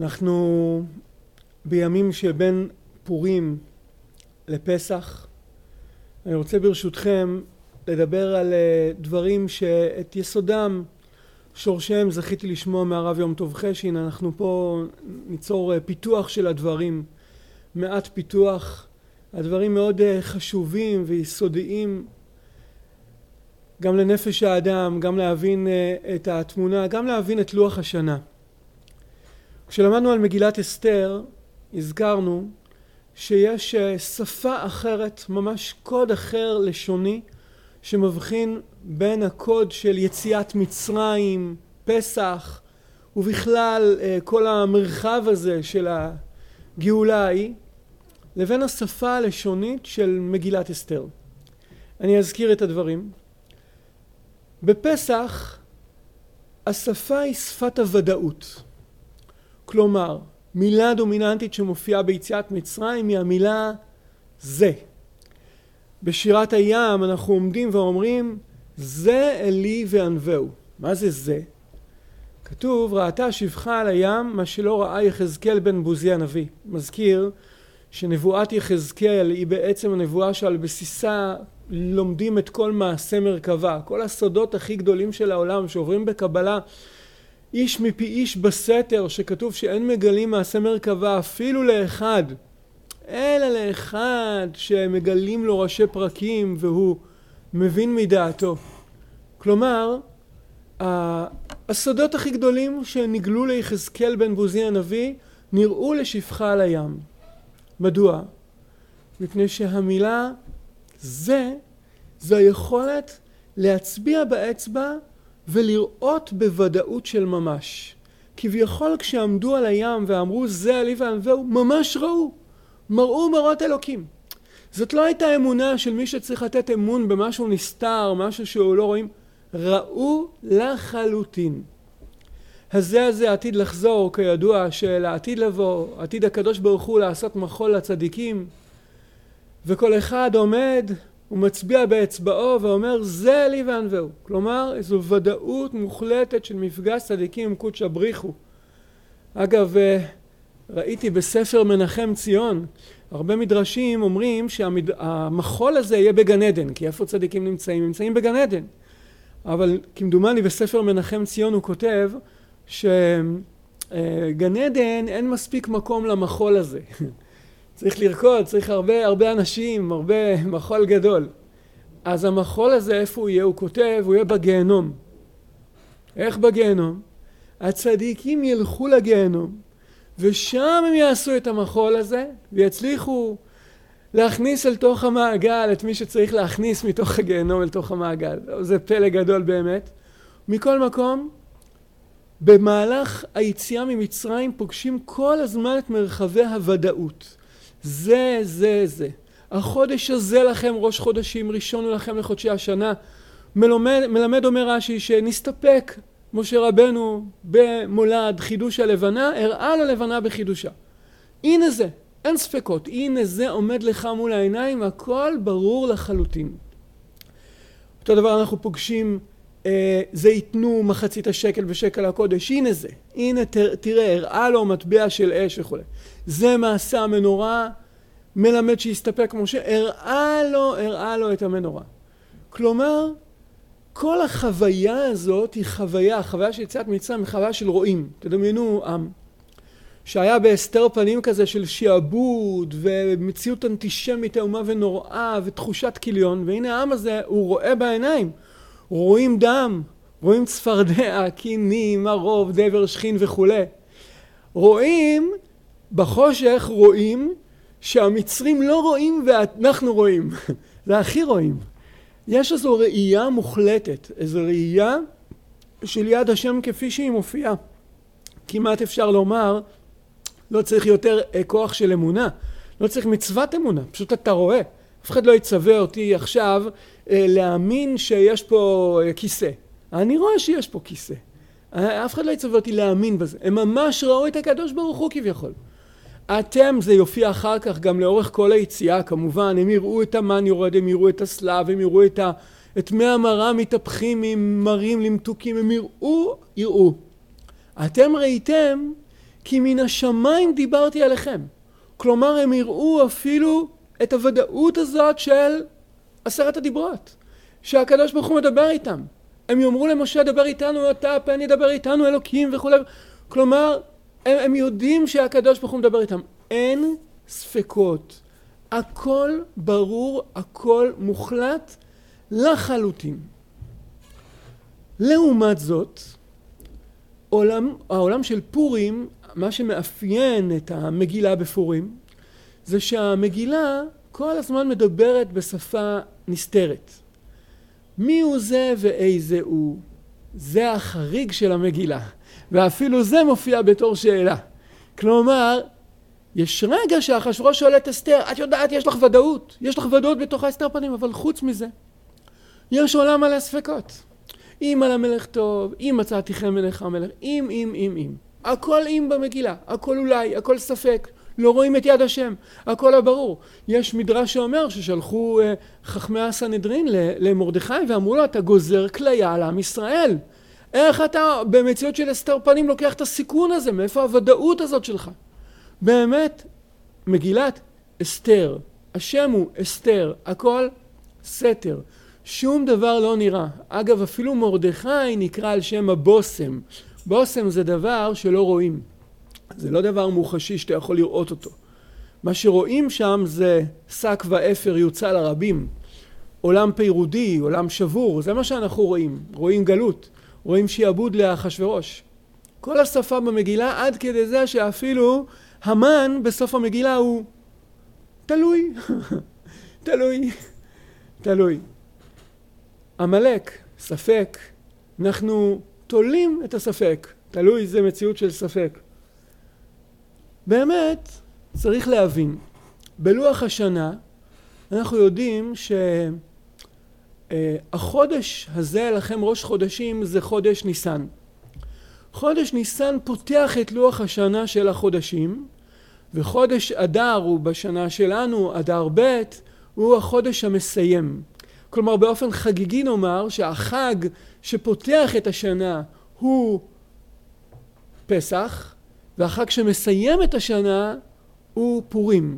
אנחנו בימים שבין פורים לפסח. אני רוצה ברשותכם לדבר על דברים שאת יסודם, שורשיהם זכיתי לשמוע מהרב יום טוב חשין. אנחנו פה ניצור פיתוח של הדברים, מעט פיתוח. הדברים מאוד חשובים ויסודיים גם לנפש האדם, גם להבין את התמונה, גם להבין את לוח השנה. כשלמדנו על מגילת אסתר, הזכרנו שיש שפה אחרת, ממש קוד אחר לשוני, שמבחין בין הקוד של יציאת מצרים, פסח, ובכלל כל המרחב הזה של הגאולה ההיא, לבין השפה הלשונית של מגילת אסתר. אני אזכיר את הדברים. בפסח, השפה היא שפת הוודאות. כלומר, מילה דומיננטית שמופיעה ביציאת מצרים היא המילה זה. בשירת הים אנחנו עומדים ואומרים, זה אלי וענווהו. מה זה זה? כתוב, ראתה שפחה על הים מה שלא ראה יחזקאל בן בוזי הנביא. מזכיר שנבואת יחזקאל היא בעצם הנבואה שעל בסיסה לומדים את כל מעשה מרכבה. כל הסודות הכי גדולים של העולם שעוברים בקבלה, איש מפי איש בסתר, שכתוב שאין מגלים מעשה מרכבה אפילו לאחד, אלא לאחד שמגלים לו ראשי פרקים והוא מבין מדעתו. כלומר, הסודות הכי גדולים שנגלו ליחזקאל בן בוזי הנביא נראו לשפחה על הים. מדוע? מפני שהמילה זה, זו היכולת להצביע באצבע ולראות בוודאות של ממש. כביכול כשעמדו על הים ואמרו זה אלי וענווהו, ממש מראו מראות אלוקים. זאת לא הייתה אמונה של מי שצריך לתת אמון במשהו נסתר, משהו שהוא לא רואים. ראו לחלוטין. הזה עתיד לחזור, כידוע שלעתיד לבוא, עתיד הקדוש ברוך הוא לעשות מחול לצדיקים, וכל אחד עומד ומצביע באצבעו ואומר זה אלי וענווהו. כלומר, איזו ודאות מוחלטת של מפגש צדיקים עם קודש הבריחו. אגב, ראיתי בספר מנחם ציון, הרבה מדרשים אומרים שהמחול הזה יהיה בגן עדן, כי איפה צדיקים נמצאים? נמצאים בגן עדן. אבל כמדומני בספר מנחם ציון הוא כותב שגן עדן אין מספיק מקום למחול הזה. צריך לרקוד, צריך הרבה אנשים, הרבה מחול גדול. אז המחול הזה איפה הוא יהיה? הוא כותב, הוא יהיה בגיהנום. איך בגיהנום? הצדיקים ילכו לגיהנום, ושם הם יעשו את המחול הזה, ויצליחו להכניס אל תוך המעגל את מי שצריך להכניס מתוך הגיהנום אל תוך המעגל. זה פלא גדול באמת. מכל מקום, במהלך היציאה ממצרים פוגשים כל הזמן את מרחבי הוודאות. זה. החודש הזה לכם ראש חודשים, ראשון לכם לחודשי השנה. מלמד אומר רש"י שנסתפק משה רבנו במולד חידוש הלבנה, הראה לו לבנה בחידושה. הנה זה, אין ספקות, הנה זה עומד לך מול העיניים, הכל ברור לחלוטין. אותו דבר אנחנו פוגשים, זה יתנו מחצית השקל בשקל הקודש, הנה זה, הנה תראה, הראה לו מטבע של אש וכו'. זה מעשה המנורה, מלמד שהסתפק משה, הראה לו את המנורה. כלומר, כל החוויה הזאת היא החוויה של יציאת מצרים היא חוויה של רועים. תדמיינו עם שהיה בהסתר פנים כזה של שיעבוד ומציאות אנטישמית איומה ונוראה ותחושת כיליון, והנה העם הזה הוא רואה בעיניים, רואים דם, רואים צפרדע, קינים, ערוב, דבר, שכין וכו'. רואים בחושך, רואים שהמצרים לא רואים ואנחנו רואים. זה הכי רואים. יש איזו ראייה מוחלטת, איזו ראייה של יד השם כפי שהיא מופיעה. כמעט אפשר לומר, לא צריך יותר כוח של אמונה, לא צריך מצוות אמונה, פשוט אתה רואה. אף אחד לא יצווה אותי עכשיו להאמין שיש פה כיסא. אני רואה שיש פה כיסא. אף אחד לא יצווה אותי להאמין בזה. הם ממש ראו את הקדוש ברוך הוא כביכול. אתם, זה יופיע אחר כך גם לאורך כל היציאה, כמובן, הם יראו את המן יורד, הם יראו את הסלב, הם יראו את מי המרה מתהפכים ממרים למתוקים, הם יראו. אתם ראיתם כי מן השמיים דיברתי עליכם. כלומר, הם יראו אפילו את הוודאות הזאת של 10 הדיברות, שהקדוש ברוך הוא מדבר איתם. הם יאמרו למשה, דבר איתנו, אתה פן ידבר איתנו, אלוקים וכו'. כלומר, הם יודעים שהקדוש ברוך הוא מדבר איתם. אין ספקות. הכל ברור, הכל מוחלט לחלוטין. לעומת זאת, העולם של פורים, מה שמאפיין את המגילה בפורים, זה שהמגילה כל הזמן מדברת בשפה נסתרת. מי הוא זה ואיזה הוא? זה החריג של המגילה. ואפילו זה מופיע בתור שאלה. כלומר, יש רגע שאחשוורוש שואל את אסתר, את יודעת, יש לך ודאות. יש לך ודאות בתוך האסתר פנים, אבל חוץ מזה, יש עולם מלא ספקות. אם על המלך טוב, אם מצאתי חן בעיניך המלך, אם. הכל אם במגילה, הכל אולי, הכל ספק. לא רואים את יד השם, הכל הברור. יש מדרש שאומר ששלחו חכמי הסנהדרין למרדכי ואמרו לו, אתה גוזר כליה על עם ישראל. איך אתה במציאות של אסתר פנים לוקח את הסיכון הזה? מאיפה הוודאות הזאת שלך? באמת, מגילת אסתר, השם הוא אסתר, הכל סתר. שום דבר לא נראה. אגב, אפילו מרדכי נקרא על שם הבוסם. בוסם זה דבר שלא רואים. זה לא דבר מוחשי שאתה יכול לראות אותו. מה שרואים שם זה שק ואפר יוצא לרבים. עולם פירודי, עולם שבור, זה מה שאנחנו רואים. רואים גלות, רואים שיעבוד לאחשוורוש. כל השפה במגילה עד כדי זה שאפילו המן בסוף המגילה הוא תלוי. תלוי. עמלק, ספק. אנחנו תולים את הספק. תלוי זה מציאות של ספק. באמת צריך להבין, בלוח השנה אנחנו יודעים שהחודש הזה לכם ראש חודשים זה חודש ניסן. חודש ניסן פותח את לוח השנה של החודשים, וחודש אדר הוא בשנה שלנו, אדר ב' הוא החודש המסיים. כלומר באופן חגיגי נאמר שהחג שפותח את השנה הוא פסח, והחג שמסיים את השנה הוא פורים.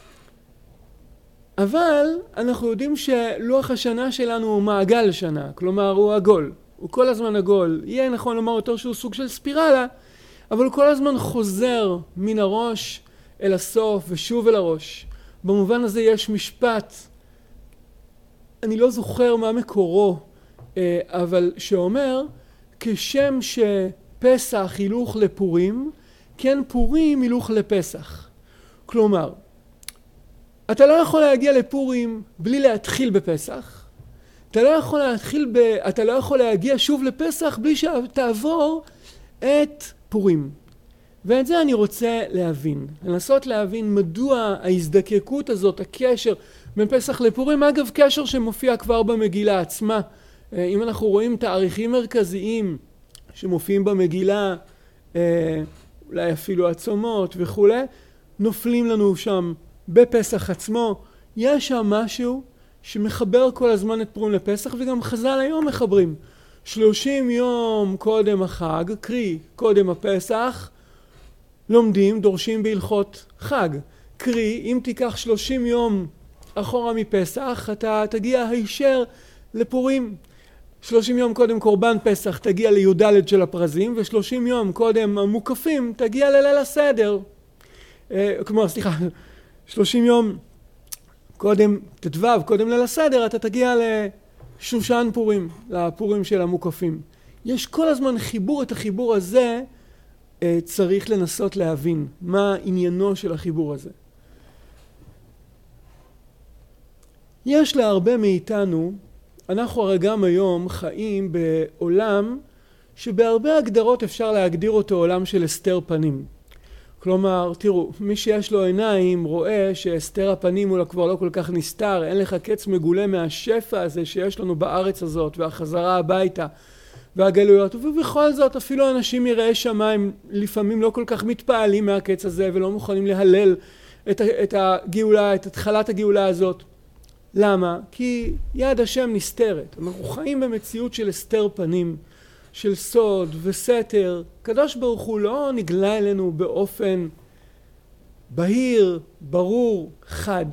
אבל אנחנו יודעים שלוח השנה שלנו הוא מעגל שנה, כלומר הוא עגול, הוא כל הזמן עגול. יהיה נכון לומר יותר שהוא סוג של ספירלה, אבל הוא כל הזמן חוזר מן הראש אל הסוף ושוב אל הראש. במובן הזה יש משפט, אני לא זוכר מה מקורו, אבל שאומר, כשם שפסח הילוך לפורים, כן פורים הילוך לפסח. כלומר, אתה לא יכול להגיע לפורים בלי להתחיל בפסח. אתה לא יכול להגיע שוב לפסח בלי שתעבור את פורים. ואת זה אני רוצה להבין. לנסות להבין מדוע ההזדקקות הזאת, הקשר בין פסח לפורים, אגב קשר שמופיע כבר במגילה עצמה. אם אנחנו רואים תאריכים מרכזיים שמופיעים במגילה, אולי אפילו הצומות וכו', נופלים לנו שם בפסח עצמו. יש שם משהו שמחבר כל הזמן את פורים לפסח, וגם חז"ל היום מחברים. 30 יום קודם החג, קרי קודם הפסח, לומדים, דורשים בהלכות חג. קרי, אם תיקח 30 יום אחורה מפסח, אתה תגיע הישר לפורים. 30 יום קודם קורבן פסח תגיע לי"ד של הפרזים, ו30 יום קודם המוקפים תגיע לליל הסדר. כלומר, 30 יום קודם תתוו, קודם ליל הסדר, אתה תגיע לשושן פורים, לפורים של המוקפים. יש כל הזמן חיבור, את החיבור הזה צריך לנסות להבין מה עניינו של החיבור הזה. יש להרבה מאיתנו, אנחנו הרי גם היום חיים בעולם שבהרבה הגדרות אפשר להגדיר אותו עולם של הסתר פנים. כלומר, תראו, מי שיש לו עיניים רואה שהסתר הפנים הוא כבר לא כל כך נסתר, אין לך קץ מגולה מהשפע הזה שיש לנו בארץ הזאת, והחזרה הביתה, והגלויות, ובכל זאת אפילו אנשים יראי שמיים לפעמים לא כל כך מתפעלים מהקץ הזה, ולא מוכנים להלל את הגאולה, את התחלת הגאולה הזאת. למה? כי יד השם נסתרת. אנחנו חיים במציאות של הסתר פנים, של סוד וסתר. הקדוש ברוך הוא לא נגלה אלינו באופן בהיר, ברור, חד.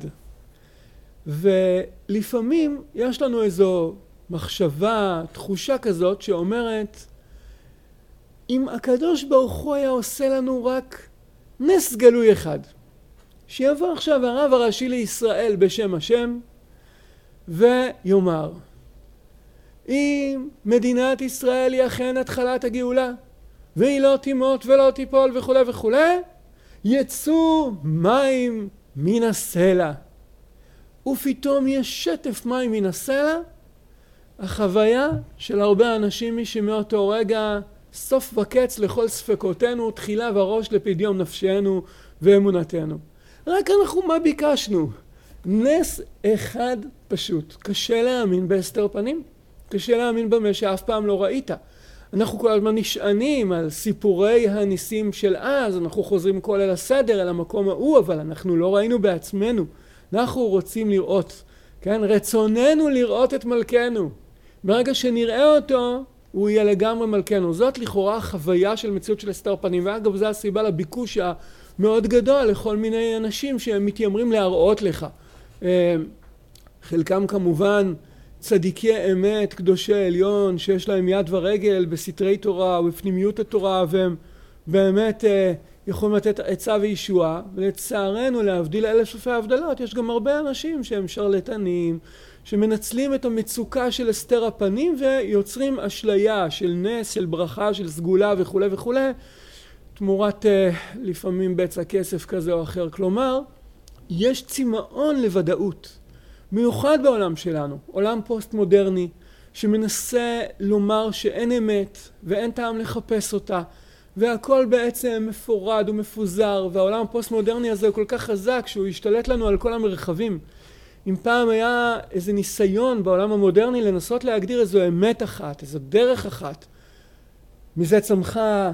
ולפעמים יש לנו איזו מחשבה, תחושה כזאת שאומרת, אם הקדוש ברוך הוא היה עושה לנו רק נס גלוי אחד, שיבוא עכשיו הרב הראשי לישראל בשם השם ויאמר, אם מדינת ישראל היא אכן התחלת הגאולה, והיא לא תימות ולא תיפול וכו' וכו', יצאו מים מן הסלע. ופתאום יש שטף מים מן הסלע. החוויה של הרבה אנשים היא שמאותו רגע סוף וקץ לכל ספקותינו, תחילה וראש לפדיון נפשנו ואמונתנו. רק אנחנו מה ביקשנו? נס אחד פשוט. קשה להאמין בהסתר פנים. קשה להאמין במה שאף פעם לא ראית. אנחנו כל הזמן נשענים על סיפורי הניסים של אז, אנחנו חוזרים כל אל הסדר, אל המקום ההוא, אבל אנחנו לא ראינו בעצמנו. אנחנו רוצים לראות, כן? רצוננו לראות את מלכנו. ברגע שנראה אותו, הוא יהיה לגמרי מלכנו. זאת לכאורה חוויה של מציאות של הסתר פנים, ואגב, זו הסיבה לביקוש המאוד גדול לכל מיני אנשים שהם מתיימרים להראות לך. חלקם כמובן צדיקי אמת, קדושי עליון, שיש להם יד ורגל בסתרי תורה ובפנימיות התורה, והם באמת יכולים לתת עצה וישועה. ולצערנו, להבדיל אלף אלפי הבדלות, יש גם הרבה אנשים שהם שרלטנים, שמנצלים את המצוקה של הסתר הפנים ויוצרים אשליה של נס, של ברכה, של סגולה וכו' וכו', תמורת לפעמים בצע כסף כזה או אחר. כלומר, יש צמאון לוודאות. מיוחד בעולם שלנו, עולם פוסט מודרני, שמנסה לומר שאין אמת ואין טעם לחפש אותה, והכל בעצם מפורד ומפוזר, והעולם הפוסט מודרני הזה הוא כל כך חזק שהוא ישתלט לנו על כל המרחבים. אם פעם היה איזה ניסיון בעולם המודרני לנסות להגדיר איזו אמת אחת, איזו דרך אחת, מזה צמחה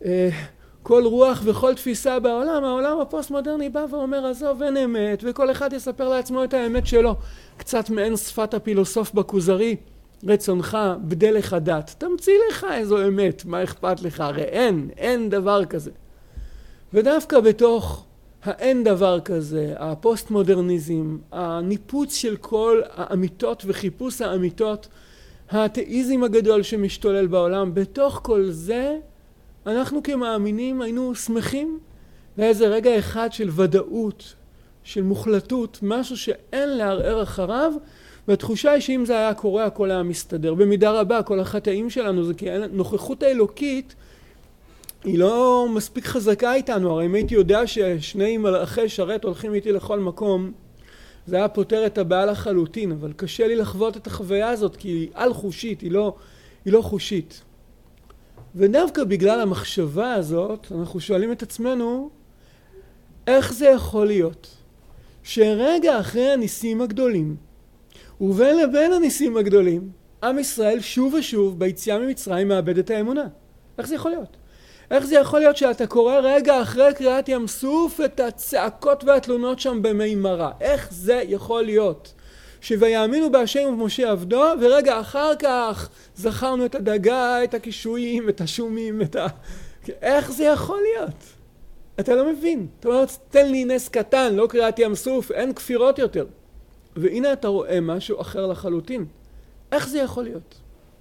כל רוח וכל תפיסה בעולם, העולם הפוסט מודרני בא ואומר, עזוב, אין אמת, וכל אחד יספר לעצמו את האמת שלו. קצת מעין שפת הפילוסוף בכוזרי, רצונך בדל לך דת. תמציא לך איזו אמת, מה אכפת לך? הרי אין דבר כזה. ודווקא בתוך האין דבר כזה, הפוסט מודרניזם, הניפוץ של כל האמיתות וחיפוש האמיתות, האתאיזם הגדול שמשתולל בעולם, בתוך כל זה, אנחנו כמאמינים היינו שמחים לאיזה רגע אחד של ודאות, של מוחלטות, משהו שאין לערער אחריו, והתחושה היא שאם זה היה קורה, הכל היה מסתדר. במידה רבה, כל החטאים שלנו זה כי הנוכחות האלוקית היא לא מספיק חזקה איתנו. הרי אם הייתי יודע ששני מלאכי שרת הולכים איתי לכל מקום, זה היה פותר את הבעיה לחלוטין, אבל קשה לי לחוות את החוויה הזאת, כי היא על חושית, היא לא חושית. ודווקא בגלל המחשבה הזאת, אנחנו שואלים את עצמנו, איך זה יכול להיות שרגע אחרי הניסים הגדולים, ובין לבין הניסים הגדולים, עם ישראל שוב ושוב ביציאה ממצרים מאבד את האמונה? איך זה יכול להיות? איך זה יכול להיות שאתה קורא רגע אחרי קריאת ים סוף את הצעקות והתלונות שם במי מרה? איך זה יכול להיות? שויאמינו בהשם ובמשה עבדו, ורגע אחר כך זכרנו את הדגה, את הקישואים, את השומים, איך זה יכול להיות? אתה לא מבין. אתה אומר, תן לי נס קטן, לא קריאת ים סוף, אין כפירות יותר. והנה אתה רואה משהו אחר לחלוטין. איך זה יכול להיות?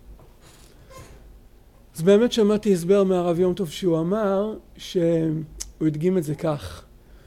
אז באמת שמעתי הסבר מהרב יום טוב שהוא אמר, שהוא הדגים את זה כך,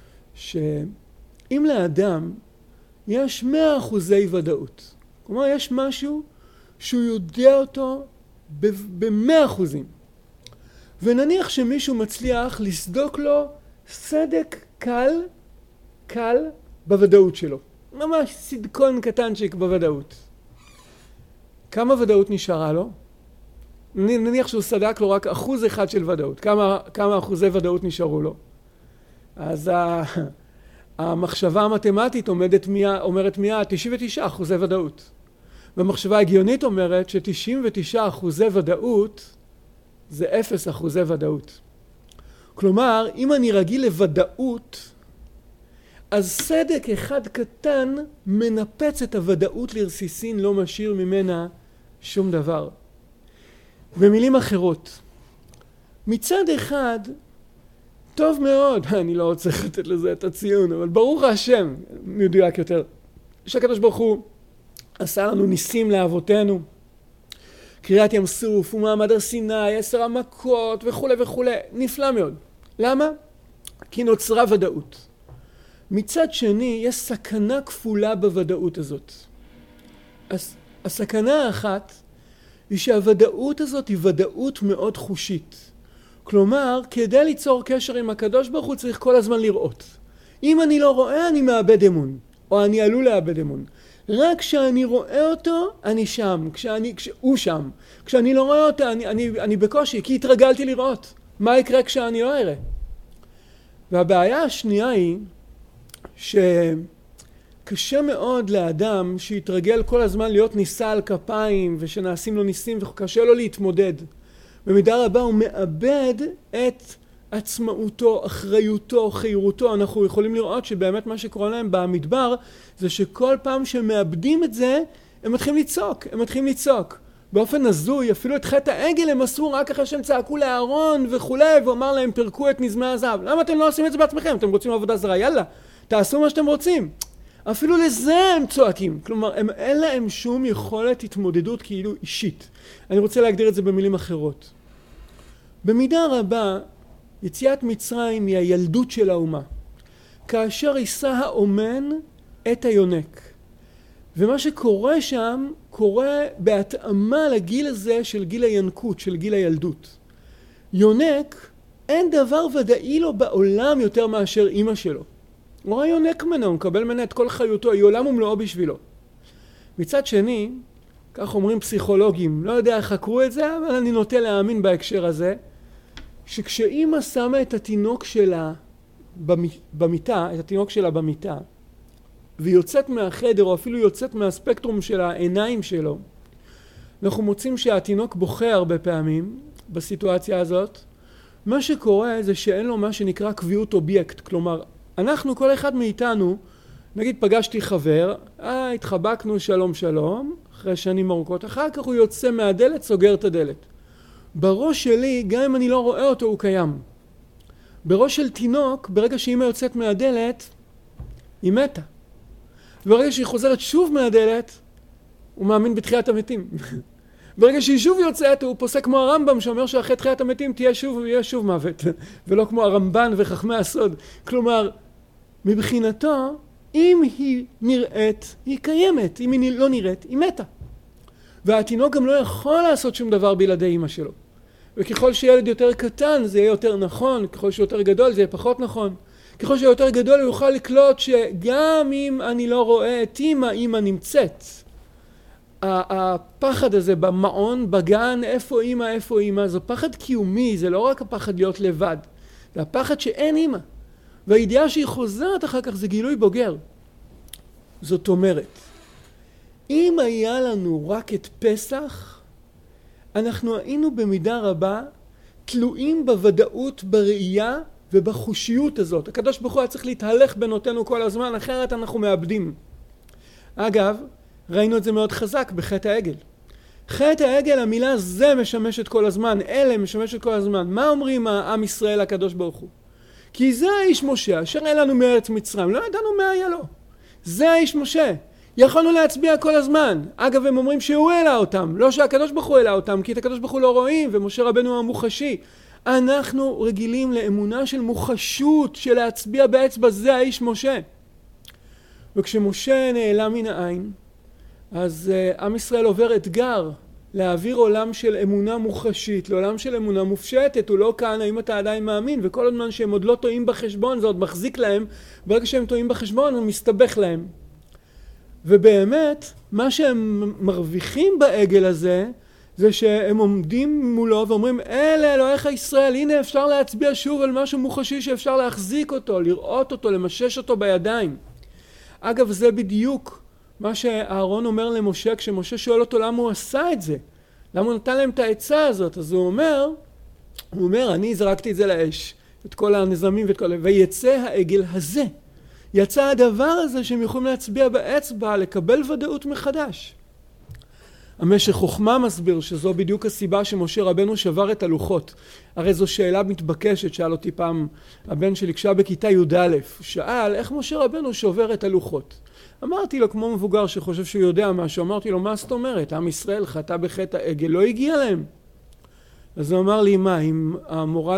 שאם לאדם יש 100% ודאות, כלומר יש משהו שהוא יודע אותו ב100%, ונניח שמישהו מצליח לסדוק לו סדק קל בוודאות שלו, ממש סדקון קטנצ'יק בוודאות. כמה ודאות נשארה לו? נניח שהוא סדק לו רק 1% של ודאות. כמה אחוזי ודאות נשארו לו? אז המחשבה המתמטית אומרת 99% ודאות. והמחשבה ההגיונית אומרת ש99% ודאות זה 0% ודאות. כלומר, אם אני רגיל לוודאות, אז סדק אחד קטן מנפץ את הוודאות לרסיסין, לא משאיר ממנה שום דבר. במילים אחרות, מצד אחד, טוב מאוד, אני לא רוצה לתת לזה את הציון, אבל ברוך השם, מדויק יותר, שהקדוש ברוך הוא עשה לנו ניסים לאבותינו, קריאת ים סוף ומעמד הר סיני, 10 המכות וכו' וכו', נפלא מאוד. למה? כי נוצרה ודאות. מצד שני, יש סכנה כפולה בוודאות הזאת. הסכנה האחת היא שהוודאות הזאת היא ודאות מאוד חושית. כלומר, כדי ליצור קשר עם הקדוש ברוך הוא צריך כל הזמן לראות. אם אני לא רואה, אני מאבד אמון, או אני עלול לאבד אמון. רק כשאני רואה אותו, אני שם, הוא שם. כשאני לא רואה אותו, אני בקושי, כי התרגלתי לראות. מה יקרה כשאני לא אראה? והבעיה השנייה היא שקשה מאוד לאדם שיתרגל כל הזמן להיות ניסה על כפיים ושנעשים לו ניסים וקשה לו להתמודד. במידה רבה הוא מאבד את עצמאותו, אחריותו, חירותו. אנחנו יכולים לראות שבאמת מה שקורה להם במדבר זה שכל פעם שמאבדים את זה הם מתחילים לצעוק. באופן הזוי, אפילו את חטא העגל הם עשו רק אחרי שהם צעקו לאהרון וכולי, ואומר להם פרקו את מזמי הזהב. למה אתם לא עושים את זה בעצמכם? אתם רוצים עבודה זרה? יאללה, תעשו מה שאתם רוצים. אפילו לזה הם צועקים. כלומר, אין להם שום יכולת התמודדות כאילו אישית. אני רוצה להגדיר את זה במילים אחרות. במידה רבה, יציאת מצרים היא הילדות של האומה. כאשר יישא האומן את היונק. ומה שקורה שם, קורה בהתאמה לגיל הזה של גיל הינקות, של גיל הילדות. יונק, אין דבר ודאי לו בעולם יותר מאשר אמא שלו. הוא רואה יונק ממנו, הוא מקבל ממנה את כל חיותו, היא עולם ומלואו בשבילו. מצד שני, כך אומרים פסיכולוגים, לא יודע איך חקרו את זה, אבל אני נוטה להאמין בהקשר הזה, שכשאמא שמה את התינוק שלה במיטה, והיא יוצאת מהחדר, או אפילו יוצאת מהספקטרום של העיניים שלו, אנחנו מוצאים שהתינוק בוכה הרבה פעמים בסיטואציה הזאת. מה שקורה זה שאין לו מה שנקרא קביעות אובייקט. כלומר, אנחנו, כל אחד מאיתנו, נגיד פגשתי חבר, התחבקנו שלום שלום, אחרי שנים ארוכות, אחר כך הוא יוצא מהדלת, סוגר את הדלת. בראש שלי, גם אם אני לא רואה אותו, הוא קיים. בראש של תינוק, ברגע שאמא יוצאת מהדלת, היא מתה. וברגע שהיא חוזרת שוב מהדלת, הוא מאמין בתחיית המתים. ברגע שהיא שוב יוצאת, הוא פוסק כמו הרמב"ם שאומר שאחרי תחיית המתים יהיה שוב מוות. ולא כמו הרמב"ן וחכמי הסוד. כלומר, מבחינתו, אם היא נראית, היא קיימת. אם היא לא נראית, היא מתה. והתינוק גם לא יכול לעשות שום דבר בלעדי אמא שלו. וככל שילד יותר קטן זה יהיה יותר נכון, ככל שיותר גדול זה יהיה פחות נכון. ככל שיותר גדול הוא יוכל לקלוט שגם אם אני לא רואה את אמא נמצאת. הפחד הזה במעון, בגן, איפה אמא, זה פחד קיומי, זה לא רק הפחד להיות לבד. זה הפחד שאין אמא. והידיעה שהיא חוזרת אחר כך זה גילוי בוגר. זאת אומרת, אם היה לנו רק את פסח, אנחנו היינו במידה רבה תלויים בוודאות, בראייה ובחושיות הזאת. הקדוש ברוך הוא היה צריך להתהלך בינותינו כל הזמן, אחרת אנחנו מאבדים. אגב, ראינו את זה מאוד חזק בחטא העגל. חטא העגל, המילה זה משמשת כל הזמן, אלה משמשת כל הזמן. מה אומרים העם ישראל הקדוש ברוך הוא? כי זה האיש משה, אשר היה לנו מארץ מצרים, לא ידענו מה היה לו. זה האיש משה. יכולנו להצביע כל הזמן. אגב, הם אומרים שהוא העלה אותם, לא שהקדוש ברוך הוא העלה אותם, כי את הקדוש ברוך הוא לא רואים, ומשה רבנו המוחשי. אנחנו רגילים לאמונה של מוחשות, של להצביע באצבע, זה האיש משה. וכשמשה נעלם מן העין, אז עם ישראל עובר אתגר להעביר עולם של אמונה מוחשית, לעולם של אמונה מופשטת. הוא לא כאן, האם אתה עדיין מאמין? וכל הזמן שהם עוד לא טועים בחשבון, זה עוד מחזיק להם. ברגע שהם טועים בחשבון, הוא מסתבך להם. ובאמת, מה שהם מרוויחים בעגל הזה, זה שהם עומדים מולו ואומרים, אלה אלוהיך ישראל, הנה אפשר להצביע שוב על משהו מוחשי שאפשר להחזיק אותו, לראות אותו, למשש אותו בידיים. אגב, זה בדיוק מה שאהרון אומר למשה, כשמשה שואל אותו למה הוא עשה את זה, למה הוא נתן להם את העצה הזאת. אז הוא אומר, אני זרקתי את זה לאש, את כל הנזמים ואת כל, ויצא העגל הזה. יצא הדבר הזה שהם יכולים להצביע באצבע, לקבל ודאות מחדש. המשך חוכמה מסביר שזו בדיוק הסיבה שמשה רבנו שבר את הלוחות. הרי זו שאלה מתבקשת, שאל אותי פעם הבן שלי כשהיה בכיתה י"א, שאל איך משה רבנו שובר את הלוחות. אמרתי לו כמו מבוגר שחושב שהוא יודע משהו, אמרתי לו מה זאת אומרת? עם ישראל חטא בחטא העגל, לא הגיע להם. אז הוא אמר לי מה, אם המורה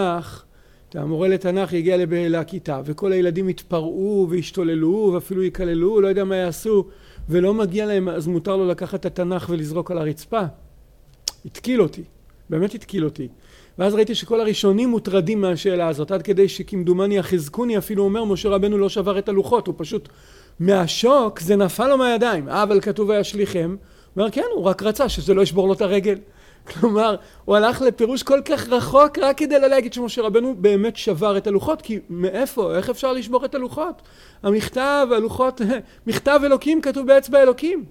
לתנ"ך יגיע לכיתה וכל הילדים יתפרעו והשתוללו ואפילו יקללו, לא יודע מה יעשו, ולא מגיע להם, אז מותר לו לקחת את התנ"ך ולזרוק על הרצפה. התקיל אותי, באמת התקיל אותי. ואז ראיתי שכל הראשונים מוטרדים מהשאלה הזאת, עד כדי שכמדומני החזקוני אפילו אומר, משה רבנו לא שבר את הלוחות, הוא פשוט מהשוק, זה נפל לו מהידיים. אבל כתוב וישליכם, הוא אומר כן, הוא רק רצה שזה לא ישבור לו את הרגל. כלומר, הוא הלך לפירוש כל כך רחוק רק כדי לא להגיד שמשה רבנו באמת שבר את הלוחות, כי מאיפה? איך אפשר לשבור את הלוחות? המכתב, הלוחות, מכתב אלוקים כתוב באצבע אלוקים.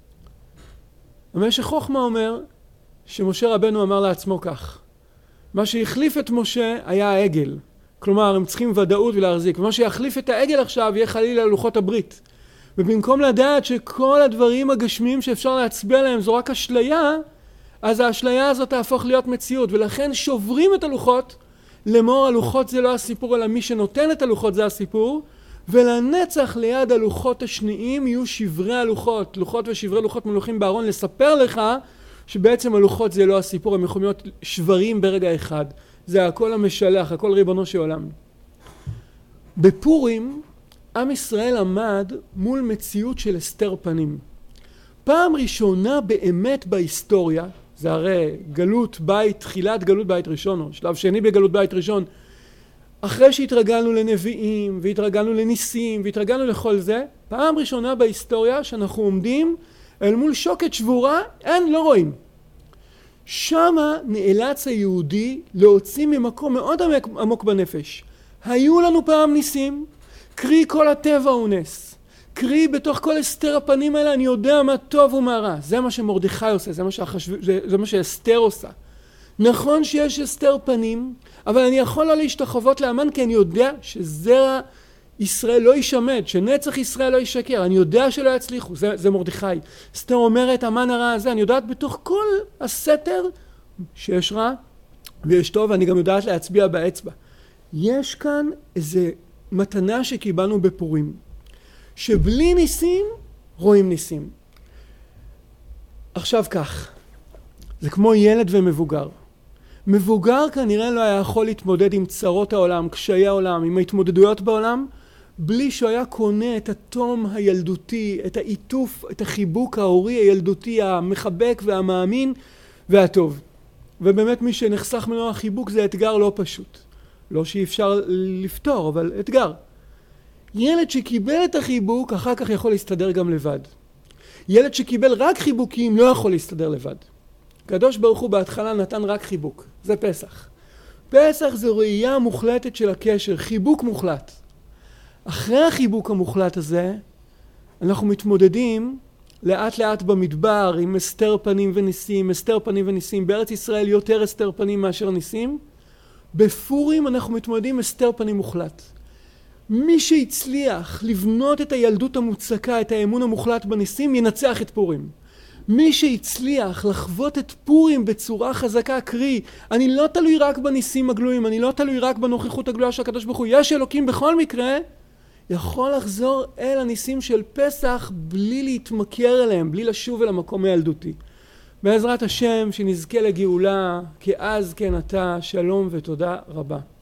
המשך חוכמה אומר שמשה רבנו אמר לעצמו כך, מה שהחליף את משה היה העגל. כלומר, הם צריכים ודאות ולהחזיק. ומה שיחליף את העגל עכשיו יהיה חלילה לוחות הברית. ובמקום לדעת שכל הדברים הגשמיים שאפשר להצביע להם זו רק אשליה, אז האשליה הזאת תהפוך להיות מציאות. ולכן שוברים את הלוחות. לאמור הלוחות זה לא הסיפור, אלא מי שנותן את הלוחות זה הסיפור. ולנצח ליד הלוחות השניים יהיו שברי הלוחות. לוחות ושברי לוחות מלוכים בארון לספר לך שבעצם הלוחות זה לא הסיפור, הם יכולים להיות שברים ברגע אחד. זה הכל המשלח, הכל ריבונו של עולם. בפורים, עם ישראל עמד מול מציאות של הסתר פנים. פעם ראשונה באמת בהיסטוריה, זה הרי גלות בית, תחילת גלות בית ראשון, או שלב שני בגלות בית ראשון, אחרי שהתרגלנו לנביאים, והתרגלנו לניסים, והתרגלנו לכל זה, פעם ראשונה בהיסטוריה שאנחנו עומדים אל מול שוקת שבורה, לא רואים. שמה נאלץ היהודי להוציא ממקום מאוד עמוק בנפש. היו לנו פעם ניסים, קרי כל הטבע הוא נס. קרי בתוך כל הסתר הפנים האלה אני יודע מה טוב ומה רע. זה מה שמרדכי עושה, זה מה שאסתר עושה. נכון שיש הסתר פנים, אבל אני יכול לא להשתחוות לאמן כי אני יודע שזרע ישראל לא ישמד, שנצח ישראל לא ישקר, אני יודע שלא יצליחו, זה מרדכי. אסתר אומרת, המן הרע הזה, אני יודעת בתוך כל הסתר שיש רע ויש טוב, ואני גם יודעת להצביע באצבע. יש כאן איזה מתנה שקיבלנו בפורים, שבלי ניסים רואים ניסים. עכשיו כך, זה כמו ילד ומבוגר. מבוגר כנראה לא היה יכול להתמודד עם צרות העולם, קשיי העולם, עם ההתמודדויות בעולם, בלי שהוא היה קונה את התום הילדותי, את העיטוף, את החיבוק ההורי הילדותי המחבק והמאמין והטוב. ובאמת מי שנחסך ממנו החיבוק זה אתגר לא פשוט. לא שאי אפשר לפתור, אבל אתגר. ילד שקיבל את החיבוק אחר כך יכול להסתדר גם לבד. ילד שקיבל רק חיבוקים לא יכול להסתדר לבד. הקדוש ברוך הוא בהתחלה נתן רק חיבוק, זה פסח. פסח זה ראייה מוחלטת של הקשר, חיבוק מוחלט. אחרי החיבוק המוחלט הזה, אנחנו מתמודדים לאט לאט במדבר עם הסתר פנים וניסים, הסתר פנים וניסים. בארץ ישראל יותר הסתר פנים מאשר ניסים. בפורים אנחנו מתמודדים הסתר פנים מוחלט. מי שהצליח לבנות את הילדות המוצקה, את האמון המוחלט בניסים, ינצח את פורים. מי שהצליח לחוות את פורים בצורה חזקה, קרי, אני לא תלוי רק בניסים הגלויים, אני לא תלוי רק בנוכחות הגלויה של הקדוש ברוך הוא, יש אלוקים בכל מקרה, יכול לחזור אל הניסים של פסח בלי להתמכר אליהם, בלי לשוב אל המקום הילדותי. בעזרת השם שנזכה לגאולה, כי אז כן אתה, שלום ותודה רבה.